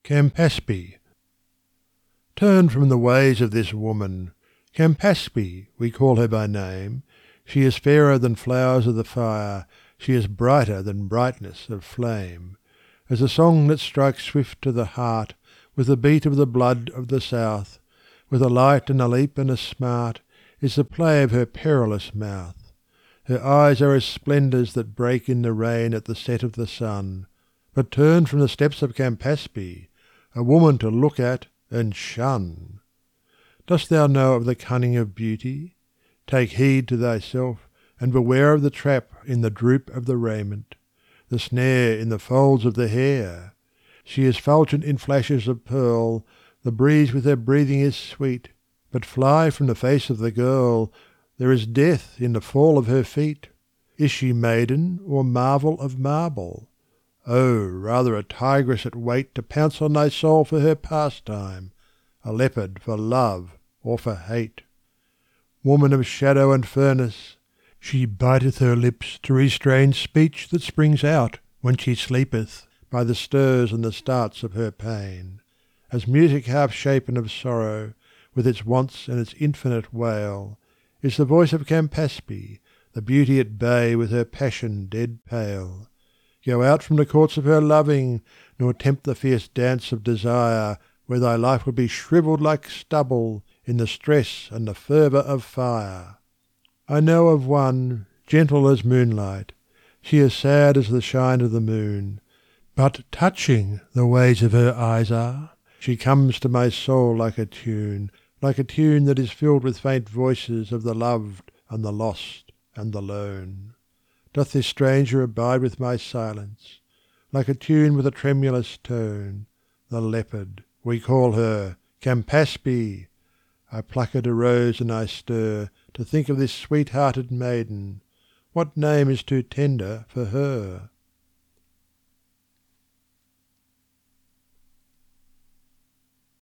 Campaspe. Turn from the ways of this woman. Campaspe, we call her by name. She is fairer than flowers of the fire, she is brighter than brightness of flame. As a song that strikes swift to the heart, with the beat of the blood of the south, with a light and a leap and a smart, is the play of her perilous mouth. Her eyes are as splendours that break in the rain at the set of the sun. But turn from the steps of Campaspe, a woman to look at and shun. Dost thou know of the cunning of beauty? Take heed to thyself, and beware of the trap in the droop of the raiment, the snare in the folds of the hair. She is fulgent in flashes of pearl, the breeze with her breathing is sweet, but fly from the face of the girl, there is death in the fall of her feet. Is she maiden or marvel of marble? Oh, rather a tigress at wait to pounce on thy soul for her pastime, a leopard for love or for hate. Woman of shadow and furnace, she biteth her lips to restrain speech that springs out when she sleepeth by the stirs and the starts of her pain. As music half shapen of sorrow, with its wants and its infinite wail, is the voice of Campaspe, the beauty at bay with her passion dead pale. Go out from the courts of her loving, nor tempt the fierce dance of desire, where thy life would be shrivelled like stubble in the stress and the fervour of fire. I know of one, gentle as moonlight, she is sad as the shine of the moon, but touching the ways of her eyes are, she comes to my soul like a tune that is filled with faint voices of the loved and the lost and the lone. Doth this stranger abide with my silence, like a tune with a tremulous tone? The leopard, we call her, Campaspe! I pluck at a rose and I stir to think of this sweet-hearted maiden. What name is too tender for her?